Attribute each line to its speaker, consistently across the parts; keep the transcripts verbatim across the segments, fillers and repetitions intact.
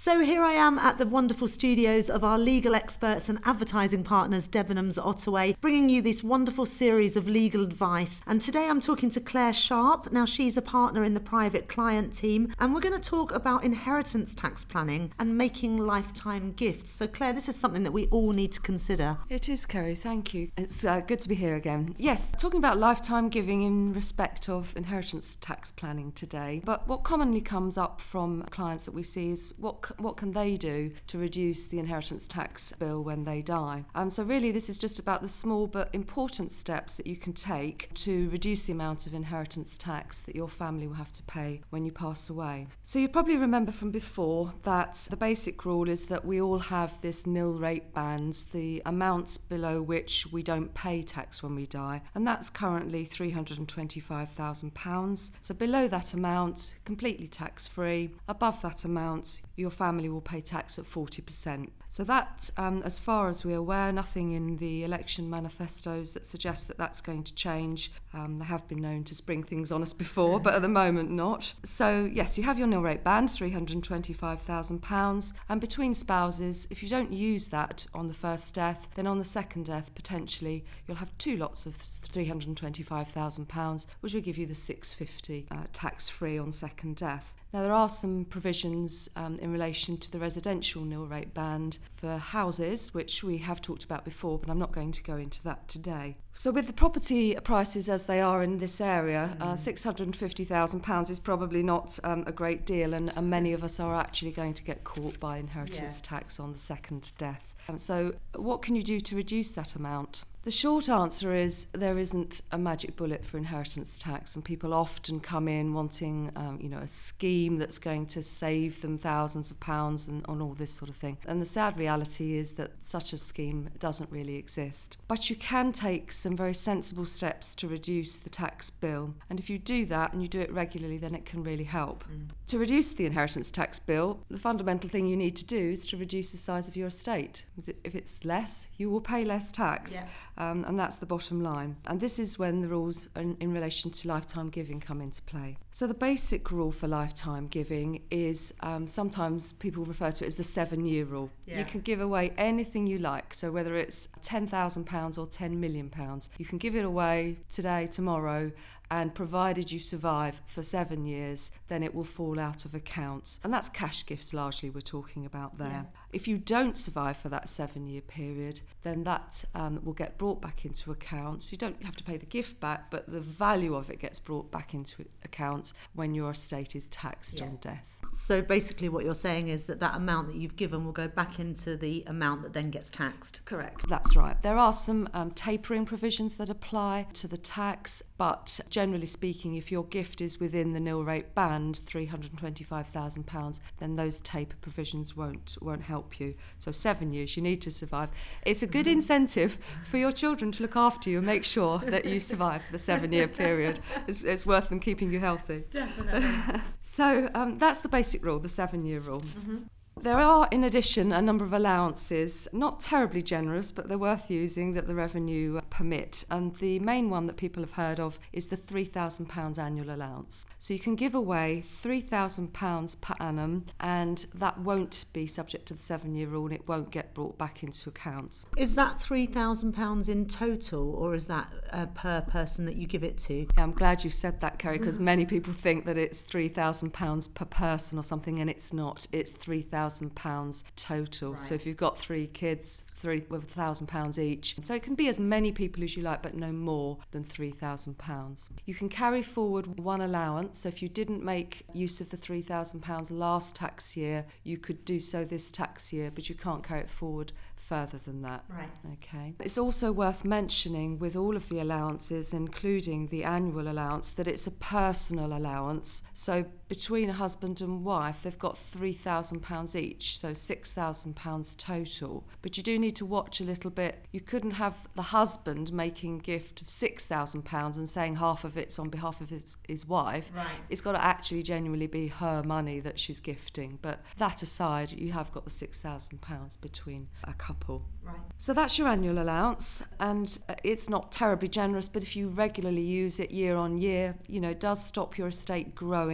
Speaker 1: So here I am at the wonderful studios of our legal experts and advertising partners, Debenhams Ottaway, bringing you this wonderful series of legal advice. And today I'm talking to Claire Sharp. Now she's a partner in the private client team, and we're going to talk about inheritance tax planning and making lifetime gifts. So Claire, this is something that we all need to consider.
Speaker 2: It is, Kerry, thank you. It's uh, good to be here again. Yes, talking about lifetime giving in respect of inheritance tax planning today. But what commonly comes up from clients that we see is what what can they do to reduce the inheritance tax bill when they die? Um, so really this is just about the small but important steps that you can take to reduce the amount of inheritance tax that your family will have to pay when you pass away. So you probably remember from before that the basic rule is that we all have this nil rate band, the amounts below which we don't pay tax when we die, and that's currently three hundred twenty-five thousand pounds. So below that amount, completely tax-free. Above that amount, your family will pay tax at forty percent. So that, um, as far as we're aware, nothing in the election manifestos that suggests that that's going to change. Um, they have been known to spring things on us before, but at the moment not. So yes, you have your nil rate band, three hundred twenty-five thousand pounds, and between spouses, if you don't use that on the first death, then on the second death, potentially, you'll have two lots of three hundred twenty-five thousand pounds, which will give you the six hundred fifty uh, tax-free on second death. Now, there are some provisions um, in relation to the residential nil rate band for houses, which we have talked about before, but I'm not going to go into that today. So with the property prices as they are in this area, mm. uh, six hundred fifty thousand pounds is probably not um, a great deal, and, and many of us are actually going to get caught by inheritance yeah. tax on the second death. Um, so what can you do to reduce that amount? The short answer is there isn't a magic bullet for inheritance tax, and people often come in wanting, um, you know, a scheme that's going to save them thousands of pounds and on all this sort of thing. And the sad reality is that such a scheme doesn't really exist. But you can take some very sensible steps to reduce the tax bill, and if you do that and you do it regularly, then it can really help. Mm. To reduce the inheritance tax bill, the fundamental thing you need to do is to reduce the size of your estate. If it's less, you will pay less tax. Yeah. Um, and that's the bottom line. And this is when the rules in, in relation to lifetime giving come into play. So the basic rule for lifetime giving is, um, sometimes people refer to it as the seven-year rule. Yeah. You can give away anything you like. So whether it's ten thousand pounds or ten million pounds, you can give it away today, tomorrow, and provided you survive for seven years, then it will fall out of account. And that's cash gifts largely we're talking about there. Yeah. If you don't survive for that seven-year period, then that um, will get brought back into account. So you don't have to pay the gift back, but the value of it gets brought back into account when your estate is taxed yeah. on death.
Speaker 1: So basically what you're saying is that that amount that you've given will go back into the amount that then gets taxed.
Speaker 2: Correct, that's right. There are some um, tapering provisions that apply to the tax, but generally speaking, if your gift is within the nil rate band, three hundred twenty-five thousand pounds, then those taper provisions won't won't help you. So seven years, you need to survive. It's a good incentive for your children to look after you and make sure that you survive the seven-year period. It's, it's worth them keeping you healthy.
Speaker 1: Definitely.
Speaker 2: So um, that's the basic rule, the seven-year rule. Mm-hmm. There are, in addition, a number of allowances, not terribly generous, but they're worth using, that the revenue permit. And the main one that people have heard of is the three thousand pounds annual allowance. So you can give away three thousand pounds per annum, and that won't be subject to the seven-year rule, and it won't get brought back into account.
Speaker 1: Is that three thousand pounds in total, or is that uh, per person that you give it to?
Speaker 2: Yeah, I'm glad you said that, Kerry, because many people think that it's three thousand pounds per person or something, and it's not. It's three thousand pounds total. Right. So if you've got three kids, three with a thousand pounds each. So it can be as many people as you like, but no more than three thousand pounds. You can carry forward one allowance. So if you didn't make use of the three thousand pounds last tax year, you could do so this tax year, but you can't carry it forward further than that.
Speaker 1: Right.
Speaker 2: Okay. It's also worth mentioning with all of the allowances, including the annual allowance, that it's a personal allowance. So between a husband and wife, they've got three thousand pounds each, so six thousand pounds total. But you do need to watch a little bit. You couldn't have the husband making a gift of six thousand pounds and saying half of it's on behalf of his, his wife.
Speaker 1: Right.
Speaker 2: It's got to actually genuinely be her money that she's gifting. But that aside, you have got the six thousand pounds between a couple.
Speaker 1: Right.
Speaker 2: So that's your annual allowance, and it's not terribly generous, but if you regularly use it year on year, you know, it does stop your estate growing even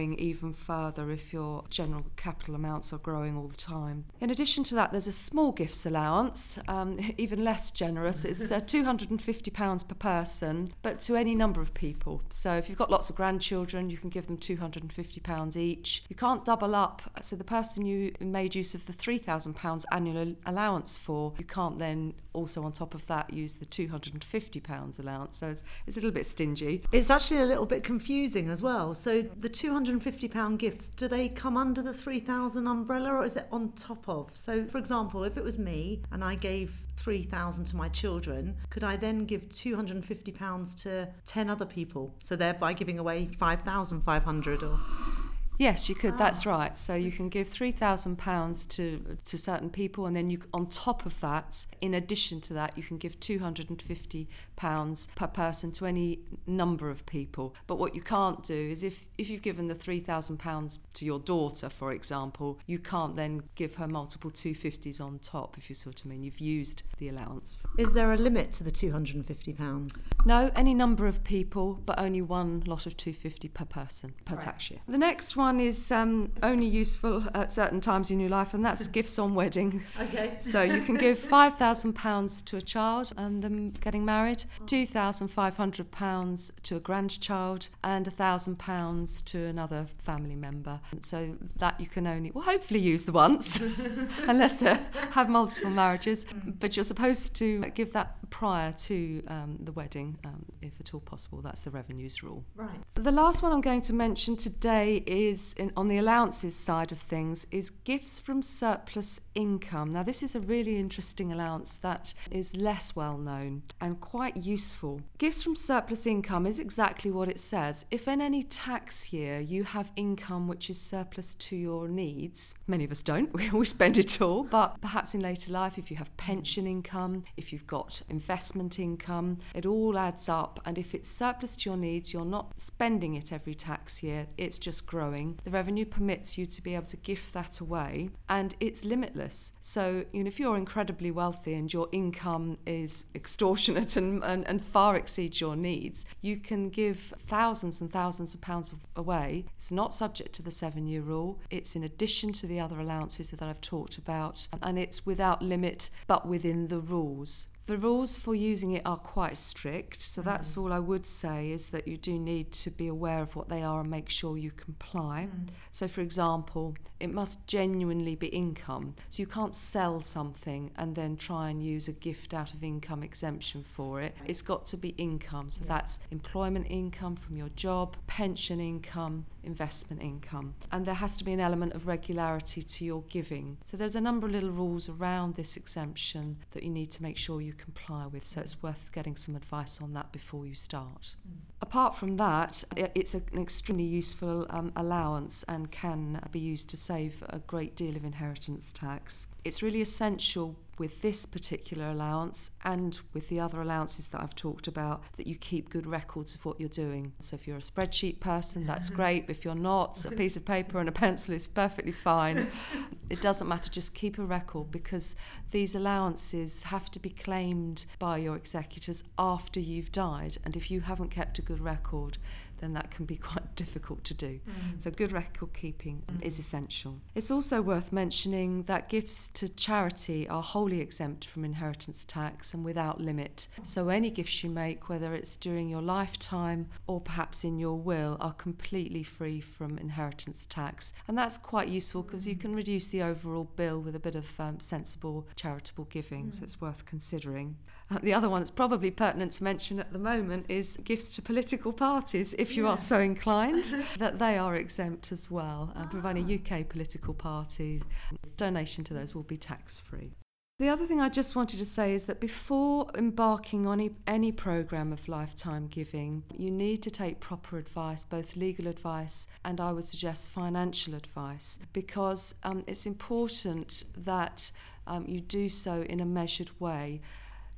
Speaker 2: even further if your general capital amounts are growing all the time. In addition to that, there's a small gifts allowance, um, even less generous. It's uh, two hundred fifty pounds per person, but to any number of people. So if you've got lots of grandchildren, you can give them two hundred fifty pounds each. You can't double up, so the person you made use of the three thousand pounds annual allowance for, you can't then also on top of that use the two hundred fifty pounds allowance. So it's, it's a little bit stingy.
Speaker 1: It's actually a little bit confusing as well. So the two hundred fifty pounds gifts, do they come under the three thousand umbrella or is it on top of? So for example, if it was me and I gave three thousand to my children, could I then give two hundred fifty pounds to ten other people? So thereby giving away five thousand five hundred or...
Speaker 2: Yes, you could.
Speaker 1: Ah.
Speaker 2: That's right. So you can give three thousand pounds to to certain people, and then you, on top of that, in addition to that, you can give two hundred fifty pounds per person to any number of people. But what you can't do is if, if you've given the three thousand pounds to your daughter, for example, you can't then give her multiple two hundred fifties on top, if you sort of mean. You've used the allowance.
Speaker 1: Is there a limit to the two hundred fifty pounds?
Speaker 2: No, any number of people, but only one lot of two hundred fifty per person per
Speaker 1: Right.
Speaker 2: tax year. The next one is um, only useful at certain times in your life, and that's gifts on wedding.
Speaker 1: Okay.
Speaker 2: So you can give five thousand pounds to a child and them getting married, two thousand five hundred pounds to a grandchild, and one thousand pounds to another family member. So that you can only, well, hopefully use the once, unless they have multiple marriages, but you're supposed to give that prior to um, the wedding, um, if at all possible. That's the revenues rule.
Speaker 1: Right.
Speaker 2: The last one I'm going to mention today is, in, on the allowances side of things, is gifts from surplus income. Now, this is a really interesting allowance that is less well known and quite useful. Gifts from surplus income is exactly what it says. If in any tax year you have income which is surplus to your needs, many of us don't, we always spend it all, but perhaps in later life, if you have pension income, if you've got investment income, it all adds up, and if it's surplus to your needs, you're not spending it every tax year, it's just growing. The revenue permits you to be able to gift that away, and it's limitless. So, you know, if you're incredibly wealthy and your income is extortionate and, and, and far exceeds your needs, you can give thousands and thousands of pounds away. It's not subject to the seven-year rule. It's in addition to the other allowances that I've talked about, and it's without limit, but within the rules. The rules for using it are quite strict, so that's all I would say, is that you do need to be aware of what they are and make sure you comply. Mm. So, for example, it must genuinely be income. So you can't sell something and then try and use a gift out of income exemption for it. It's got to be income. So yeah. That's employment income from your job, pension income, investment income. And there has to be an element of regularity to your giving. So there's a number of little rules around this exemption that you need to make sure you comply with, so it's worth getting some advice on that before you start. Mm. Apart from that, it's an extremely useful um, allowance and can be used to save a great deal of inheritance tax. It's really essential with this particular allowance and with the other allowances that I've talked about that you keep good records of what you're doing. So if you're a spreadsheet person, that's great. If you're not, a piece of paper and a pencil is perfectly fine. It doesn't matter, just keep a record, because these allowances have to be claimed by your executors after you've died, and if you haven't kept a good record, then that can be quite difficult to do. Mm. So good record keeping mm. is essential. It's also worth mentioning that gifts to charity are wholly exempt from inheritance tax and without limit. So any gifts you make, whether it's during your lifetime or perhaps in your will, are completely free from inheritance tax. And that's quite useful because you can reduce the overall bill with a bit of um, sensible charitable giving, mm. so it's worth considering. Uh, the other one that's probably pertinent to mention at the moment is gifts to political parties, if you yeah. are so inclined, that they are exempt as well, uh, providing a U K political party. Donation to those will be tax-free. The other thing I just wanted to say is that before embarking on any, any programme of lifetime giving, you need to take proper advice, both legal advice and I would suggest financial advice, because um, it's important that um, you do so in a measured way.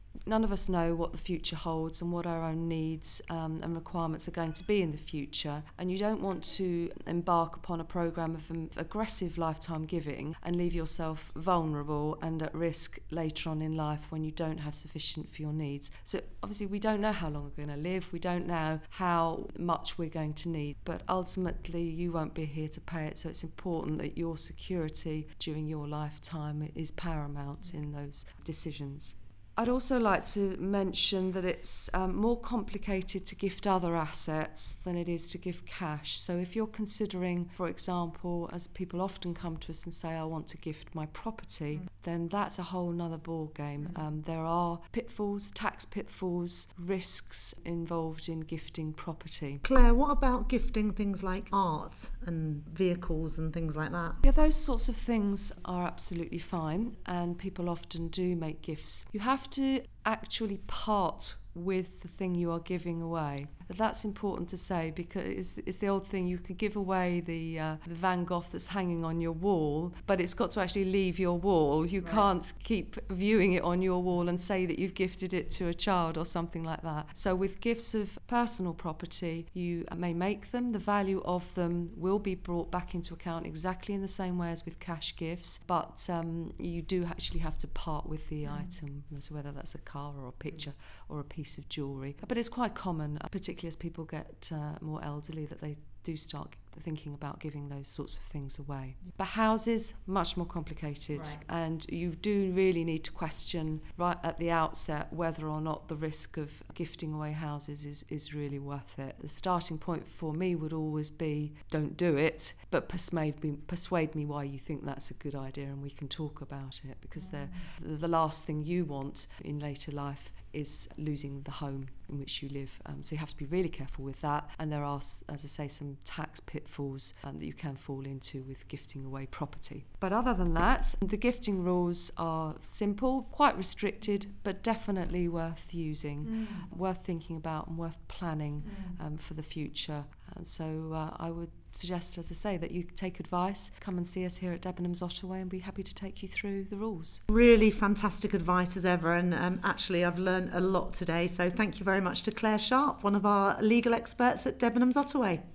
Speaker 2: None of us know what the future holds and what our own needs um, and requirements are going to be in the future, and you don't want to embark upon a programme of um, aggressive lifetime giving and leave yourself vulnerable and at risk later on in life when you don't have sufficient for your needs. So obviously we don't know how long we're going to live, we don't know how much we're going to need, but ultimately you won't be here to pay it, so it's important that your security during your lifetime is paramount in those decisions. I'd also like to mention that it's um, more complicated to gift other assets than it is to give cash. So if you're considering, for example, as people often come to us and say, I want to gift my property, mm. then that's a whole nother ball game. Mm. Um, there are pitfalls, tax pitfalls, risks involved in gifting property.
Speaker 1: Claire, what about gifting things like art and vehicles and things like that?
Speaker 2: Yeah, those sorts of things are absolutely fine, and people often do make gifts. You have to actually part with the thing you are giving away. That's important to say, because it's, it's the old thing, you can give away the, uh, the Van Gogh that's hanging on your wall, but it's got to actually leave your wall. You right. can't keep viewing it on your wall and say that you've gifted it to a child or something like that. So with gifts of personal property, you may make them, the value of them will be brought back into account exactly in the same way as with cash gifts, but um, you do actually have to part with the mm. item, so whether that's a car or a picture or a piece of jewellery. But it's quite common, particularly as people get uh, more elderly, that they do start thinking about giving those sorts of things away. But houses, much more complicated, right. and you do really need to question right at the outset whether or not the risk of gifting away houses is, is really worth it. The starting point for me would always be, don't do it, but persuade me, persuade me why you think that's a good idea, and we can talk about it, because yeah. the last thing you want in later life is losing the home in which you live. Um, so you have to be really careful with that. And there are, as I say, some tax pitfalls um, that you can fall into with gifting away property. But other than that, the gifting rules are simple, quite restricted, but definitely worth using, mm. worth thinking about and worth planning mm. um, for the future. And so uh, I would suggest, as I say, that you take advice, come and see us here at Debenhams Ottaway, and be happy to take you through the rules.
Speaker 1: Really fantastic advice as ever, and um, actually I've learned a lot today, so thank you very much to Claire Sharp, one of our legal experts at Debenhams Ottaway.